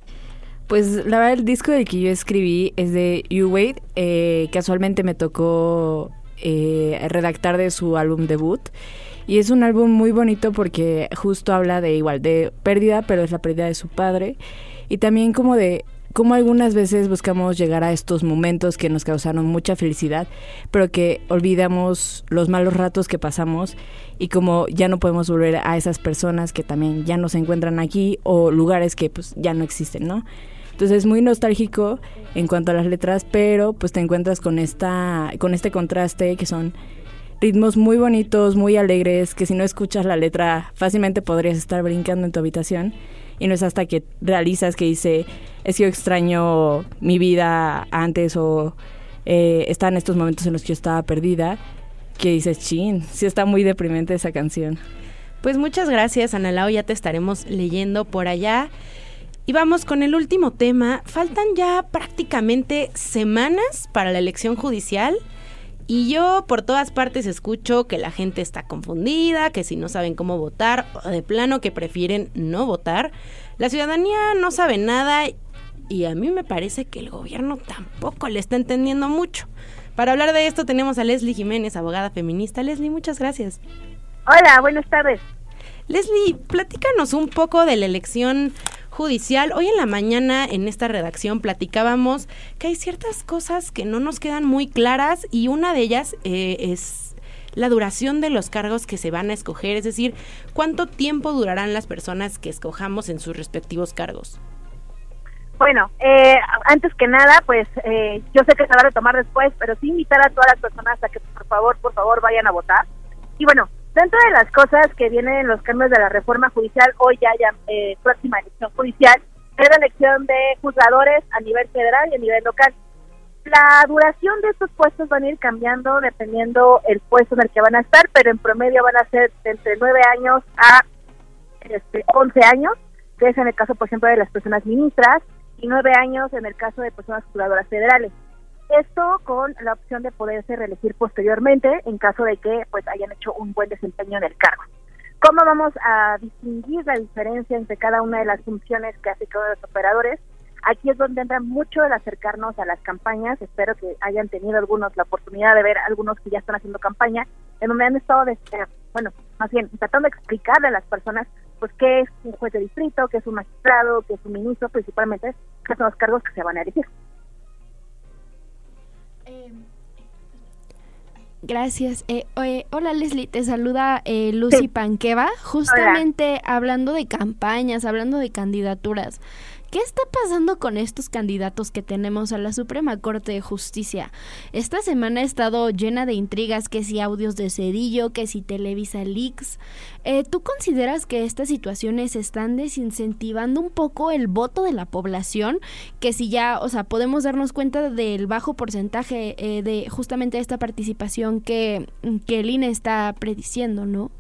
S7: Pues la verdad el disco del que yo escribí es de You Wait, eh, casualmente me tocó eh, redactar de su álbum debut y es un álbum muy bonito porque justo habla de igual de pérdida, pero es la pérdida de su padre y también como de cómo algunas veces buscamos llegar a estos momentos que nos causaron mucha felicidad, pero que olvidamos los malos ratos que pasamos y como ya no podemos volver a esas personas que también ya no se encuentran aquí o lugares que pues ya no existen, ¿no? Entonces es muy nostálgico en cuanto a las letras, pero pues te encuentras con esta con este contraste que son ritmos muy bonitos, muy alegres, que si no escuchas la letra fácilmente podrías estar brincando en tu habitación y no es hasta que realizas que dice, es que yo extraño mi vida antes o eh, están estos momentos en los que yo estaba perdida, que dices, chin, sí está muy deprimente esa canción.
S2: Pues muchas gracias, Ana Lau, ya te estaremos leyendo por allá. Y vamos con el último tema. Faltan ya prácticamente semanas para la elección judicial y yo por todas partes escucho que la gente está confundida, que si no saben cómo votar o de plano que prefieren no votar. La ciudadanía no sabe nada y a mí me parece que el gobierno tampoco le está entendiendo mucho. Para hablar de esto tenemos a Leslie Jiménez, abogada feminista. Leslie, muchas gracias.
S8: Hola, buenas tardes.
S2: Leslie, platícanos un poco de la elección judicial. Hoy en la mañana en esta redacción platicábamos que hay ciertas cosas que no nos quedan muy claras y una de ellas eh, es la duración de los cargos que se van a escoger, es decir, ¿cuánto tiempo durarán las personas que escojamos en sus respectivos cargos?
S8: Bueno, eh, antes que nada, pues eh, yo sé que se va a retomar después, pero sí invitar a todas las personas a que por favor, por favor vayan a votar. Y bueno, dentro de las cosas que vienen en los cambios de la reforma judicial, hoy ya hay eh, próxima elección judicial, es la elección de juzgadores a nivel federal y a nivel local. La duración de estos puestos van a ir cambiando dependiendo el puesto en el que van a estar, pero en promedio van a ser de entre nueve años a este, once años, que es en el caso, por ejemplo, de las personas ministras, y nueve años en el caso de personas juzgadoras federales. Esto con la opción de poderse reelegir posteriormente en caso de que pues hayan hecho un buen desempeño en el cargo. ¿Cómo vamos a distinguir la diferencia entre cada una de las funciones que hace cada uno de los operadores? Aquí es donde entra mucho el acercarnos a las campañas. Espero que hayan tenido algunos la oportunidad de ver algunos que ya están haciendo campaña, en donde han estado, de, bueno, más bien tratando de explicarle a las personas pues qué es un juez de distrito, qué es un magistrado, qué es un ministro, principalmente, qué son los cargos que se van a elegir.
S14: Eh, gracias. Eh, eh, hola Leslie, te saluda eh, Lucy sí. Panqueva, justamente hola. Hablando de campañas, hablando de candidaturas. ¿Qué está pasando con estos candidatos que tenemos a la Suprema Corte de Justicia? Esta semana ha estado llena de intrigas, que si audios de Cedillo, que si Televisa Leaks. Eh, ¿Tú consideras que estas situaciones están desincentivando un poco el voto de la población? Que si ya, o sea, podemos darnos cuenta del bajo porcentaje eh, de justamente esta participación que, que el I N E está prediciendo, ¿no?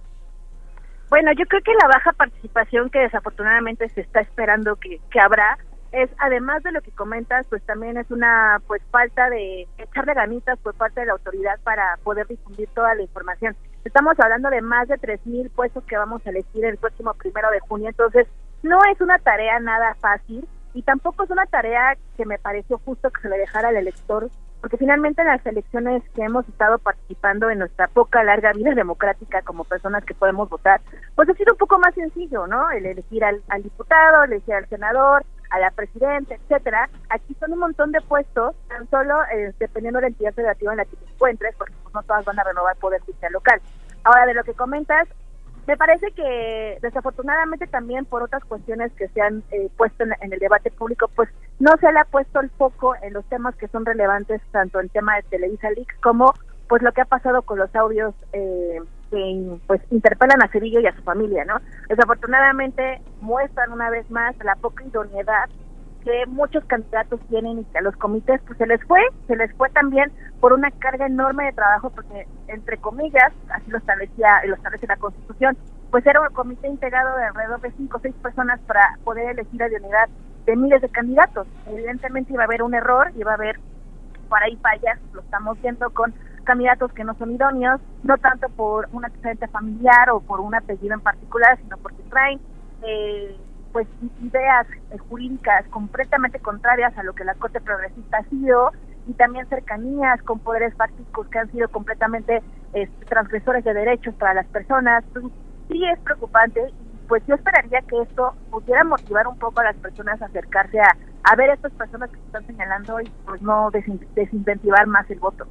S8: Bueno, yo creo que la baja participación que desafortunadamente se está esperando que, que habrá es, además de lo que comentas, pues también es una pues falta de echarle ganitas por parte de la autoridad para poder difundir toda la información. Estamos hablando de más de tres mil puestos que vamos a elegir el próximo primero de junio, entonces no es una tarea nada fácil y tampoco es una tarea que me pareció justo que se le dejara al elector, porque finalmente en las elecciones que hemos estado participando en nuestra poca larga vida democrática como personas que podemos votar, pues ha sido un poco más sencillo, ¿no? El elegir al, al diputado, elegir al senador, a la presidenta, etcétera. Aquí son un montón de puestos, tan solo eh, dependiendo de la entidad federativa en la que te encuentres, porque pues, no todas van a renovar poder judicial local. Ahora, de lo que comentas, me parece que desafortunadamente también por otras cuestiones que se han eh, puesto en, en el debate público, pues no se le ha puesto el foco en los temas que son relevantes, tanto el tema de Televisa Leaks como pues lo que ha pasado con los audios eh, que pues interpelan a Cedillo y a su familia, ¿no? Desafortunadamente muestran una vez más la poca idoneidad que muchos candidatos tienen y que a los comités pues se les fue, se les fue también por una carga enorme de trabajo, porque entre comillas, así lo establecía, lo establece la Constitución, pues era un comité integrado de alrededor de cinco o seis personas para poder elegir a idoneidad de miles de candidatos. Evidentemente iba a haber un error, iba a haber por ahí fallas, lo estamos viendo con candidatos que no son idóneos, no tanto por un antecedente familiar o por un apellido en particular, sino porque traen eh, pues ideas eh, jurídicas completamente contrarias a lo que la Corte Progresista ha sido, y también cercanías con poderes fácticos que han sido completamente eh, transgresores de derechos para las personas. Entonces, sí es preocupante, y pues yo esperaría que esto pudiera motivar un poco a las personas a acercarse a, a ver a estas personas que se están señalando y pues no desin- desincentivar más el voto.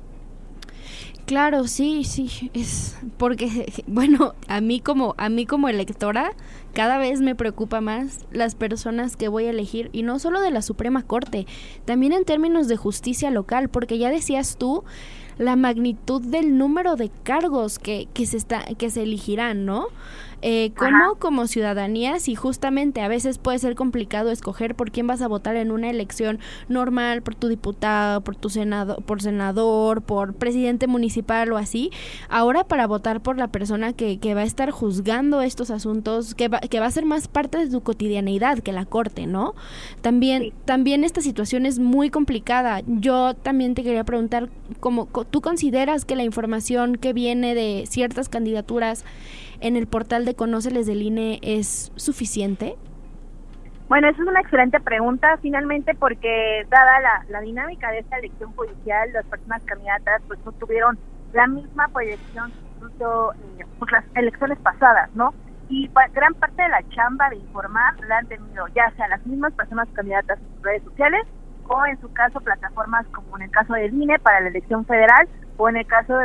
S14: Claro, sí, sí, es porque, bueno, a mí como a mí como electora cada vez me preocupa más las personas que voy a elegir, y no solo de la Suprema Corte, también en términos de justicia local, porque ya decías tú la magnitud del número de cargos que, que se está que se elegirán, ¿no? Eh, ¿Cómo como ciudadanía, si justamente a veces puede ser complicado escoger por quién vas a votar en una elección normal, por tu diputado, por tu senado, por senador, por presidente municipal o así, ahora para votar por la persona que, que va a estar juzgando estos asuntos, que va, que va a ser más parte de tu cotidianeidad que la corte, ¿no? También, sí. también esta situación es muy complicada. Yo también te quería preguntar, ¿cómo, ¿tú consideras que la información que viene de ciertas candidaturas en el portal de Conóceles del I N E es suficiente?
S8: Bueno, esa es una excelente pregunta, finalmente, porque dada la, la dinámica de esta elección judicial, las personas candidatas pues no tuvieron la misma proyección incluso eh, pues las elecciones pasadas, ¿no? Y pa- gran parte de la chamba de informar la han tenido ya sea las mismas personas candidatas en sus redes sociales, o en su caso plataformas como en el caso del I N E para la elección federal, o en el caso de los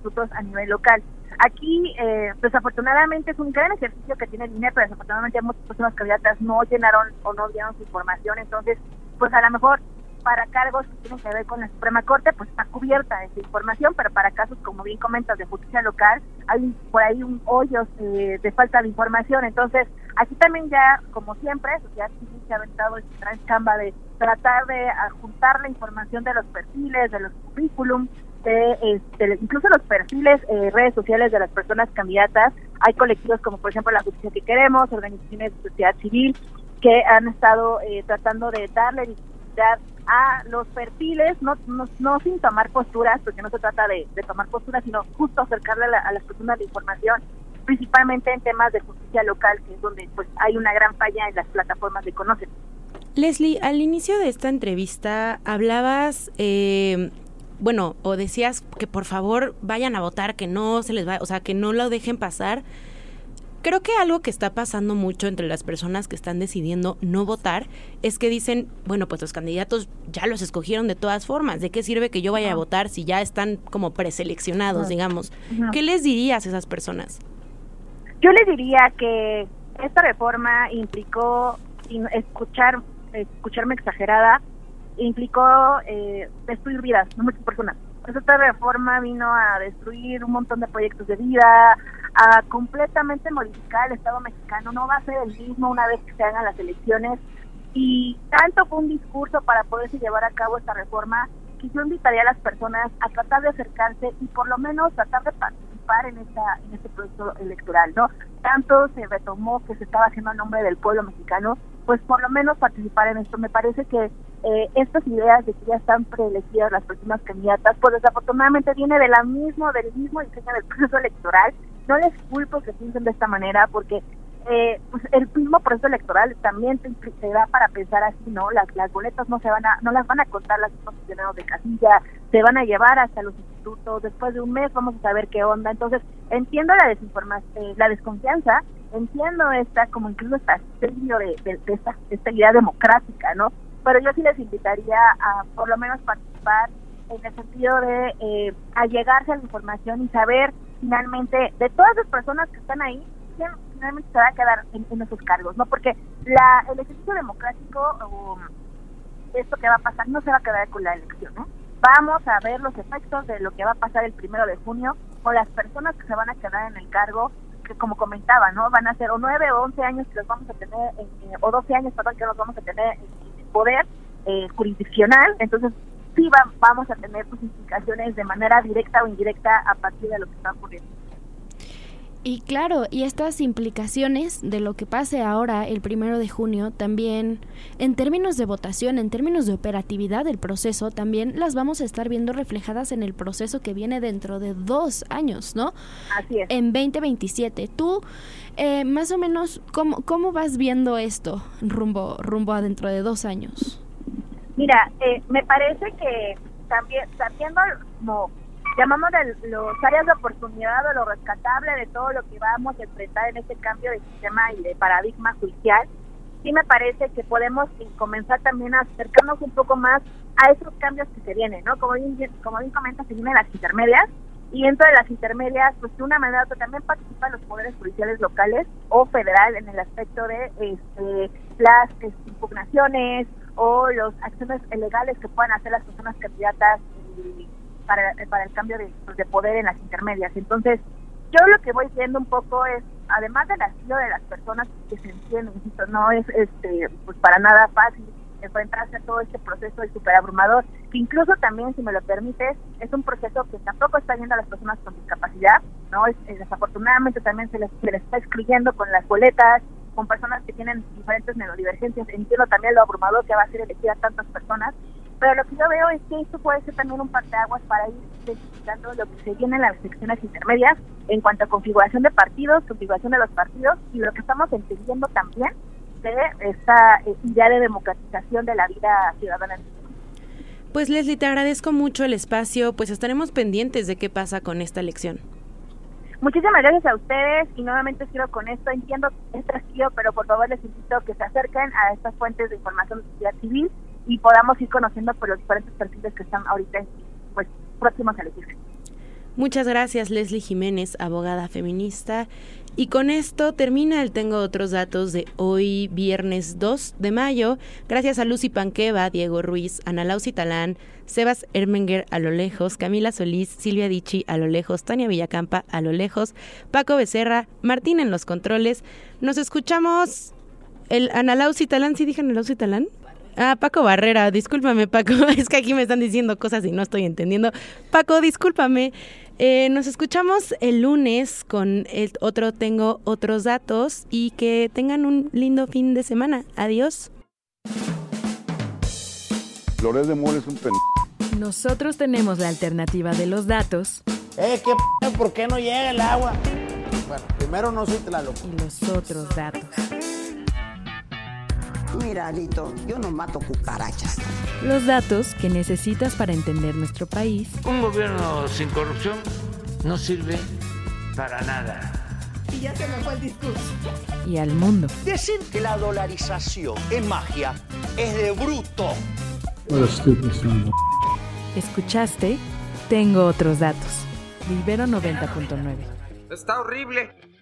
S8: institutos a nivel local. Aquí, eh, desafortunadamente, es un gran ejercicio que tiene el I N E, pero desafortunadamente muchas personas candidatas no llenaron o no dieron su información, entonces, pues a lo mejor para cargos que tienen que ver con la Suprema Corte, pues está cubierta esa información, pero para casos, como bien comentas, de justicia local, hay por ahí un hoyos eh, de falta de información. Entonces, aquí también ya, como siempre, sociedad civil se ha aventado esta gran chamba de tratar de juntar la información de los perfiles, de los currículum, de, este, incluso los perfiles, eh, redes sociales de las personas candidatas. Hay colectivos como, por ejemplo, La Justicia que Queremos, organizaciones de sociedad civil, que han estado eh, tratando de darle visibilidad a los perfiles, no, no no sin tomar posturas, porque no se trata de, de tomar posturas, sino justo acercarle a, la, a las personas la información, principalmente en temas de justicia local, que es donde pues hay una gran falla en las plataformas de Conoce.
S2: Leslie, al inicio de esta entrevista hablabas, eh, bueno, o decías que por favor vayan a votar, que no se les va, o sea, que no lo dejen pasar. Creo que algo que está pasando mucho entre las personas que están decidiendo no votar es que dicen, bueno, pues los candidatos ya los escogieron de todas formas. ¿De qué sirve que yo vaya a votar si ya están como preseleccionados, uh-huh. digamos? Uh-huh. ¿Qué les dirías a esas personas?
S8: Yo les diría que esta reforma implicó, sin escuchar, escucharme exagerada, implicó eh, destruir vidas de muchas personas. Esta reforma vino a destruir un montón de proyectos de vida, a completamente modificar el Estado mexicano. No va a ser el mismo una vez que se hagan las elecciones, y tanto fue un discurso para poderse llevar a cabo esta reforma que yo invitaría a las personas a tratar de acercarse y por lo menos tratar de participar en esta en este proceso electoral, ¿no? Tanto se retomó que se estaba haciendo a nombre del pueblo mexicano, pues por lo menos participar en esto. Me parece que eh, estas ideas de que ya están preelegidas las personas candidatas, pues desafortunadamente viene de la mismo, del mismo diseño del proceso electoral. No les culpo que piensen de esta manera, porque eh, pues el mismo proceso electoral también te, te da para pensar así, ¿no? Las, las boletas no se van a, no las van a contar las funcionarios de casilla, se van a llevar hasta los institutos, después de un mes vamos a saber qué onda. Entonces, entiendo la desinformación, eh, la desconfianza, entiendo esta, como incluso esta serio de, de, de esta, esta idea democrática, ¿no? Pero yo sí les invitaría a por lo menos participar en el sentido de eh, allegarse a la información y saber finalmente de todas las personas que están ahí, quién finalmente se va a quedar en, en esos cargos, ¿no? Porque la el ejercicio democrático, o esto que va a pasar, no se va a quedar con la elección, ¿no? Vamos a ver los efectos de lo que va a pasar el primero de junio con las personas que se van a quedar en el cargo, que como comentaba, ¿no? Van a ser o nueve o once años que los vamos a tener, en, o doce años, perdón, que los vamos a tener en, en poder eh, jurisdiccional. Entonces, sí va, vamos a tener sus implicaciones de manera directa o indirecta a partir de lo que está ocurriendo.
S14: Y claro, y estas implicaciones de lo que pase ahora el primero de junio también, en términos de votación, en términos de operatividad del proceso, también las vamos a estar viendo reflejadas en el proceso que viene dentro de dos años, ¿no?
S8: Así es.
S14: En veinte veintisiete. Tú, eh, más o menos, ¿cómo, cómo vas viendo esto rumbo, rumbo a dentro de dos años?
S8: Mira, eh, me parece que también, sabiendo como llamamos de los áreas de oportunidad o lo rescatable de todo lo que vamos a enfrentar en este cambio de sistema y de paradigma judicial, sí me parece que podemos comenzar también a acercarnos un poco más a esos cambios que se vienen, ¿no? Como bien, como bien comentas, se vienen las intermedias, y dentro de las intermedias, pues de una manera u otra también participan los poderes judiciales locales o federal en el aspecto de este, las este, impugnaciones o las acciones legales que puedan hacer las personas candidatas y, para, para el cambio de, de poder en las intermedias. Entonces, yo lo que voy viendo un poco es, además del hastío de las personas que se entienden, insisto, no es este pues para nada fácil enfrentarse a todo este proceso de superabrumador, que incluso también, si me lo permites, es un proceso que tampoco está yendo a las personas con discapacidad, ¿no? Es, es, desafortunadamente también se les, se les está excluyendo con las boletas, con personas que tienen diferentes neurodivergencias. Entiendo también lo abrumador que va a ser elegir a tantas personas, pero lo que yo veo es que esto puede ser también un parteaguas para ir identificando lo que se viene en las secciones intermedias en cuanto a configuración de partidos, configuración de los partidos y lo que estamos entendiendo también de esta eh, idea de democratización de la vida ciudadana.
S2: Pues Leslie, te agradezco mucho el espacio, pues estaremos pendientes de qué pasa con esta elección.
S8: Muchísimas gracias a ustedes y nuevamente quiero con esto, entiendo que es trasquido, pero por favor les invito a que se acerquen a estas fuentes de información de sociedad civil y podamos ir conociendo por los diferentes perfiles que están ahorita pues próximos a elegir.
S2: Muchas gracias, Leslie Jiménez, abogada feminista. Y con esto termina el Tengo Otros Datos de hoy, viernes dos de mayo. Gracias a Lucy Panqueva, Diego Ruiz, Ana Lausi Talán, Sebas Ermenger a lo lejos, Camila Solís, Silvia Dichi a lo lejos, Tania Villacampa a lo lejos, Paco Becerra, Martín en los controles. Nos escuchamos el Ana Lausi Talán, ¿sí dije Ana Lausi Talán? Ah, Paco Barrera, discúlpame Paco, es que aquí me están diciendo cosas y no estoy entendiendo. Paco, discúlpame. Eh, nos escuchamos el lunes con el otro Tengo Otros Datos y que tengan un lindo fin de semana. Adiós.
S1: Flores de Mol es un pen...
S7: Nosotros tenemos la alternativa de los datos.
S3: Eh, ¿qué p***? ¿Por qué no llega el agua? Bueno, primero no soy Tlaloc.
S7: Y los otros datos.
S4: Mira, Alito, yo no mato cucarachas.
S7: Los datos que necesitas para entender nuestro país.
S5: Un gobierno sin corrupción no sirve para nada.
S4: Y ya se me fue el discurso.
S7: Y al mundo.
S6: Decir que la dolarización es magia es de bruto.
S7: Escuchaste Tengo Otros Datos. de Ibero noventa punto nueve.
S15: Está horrible.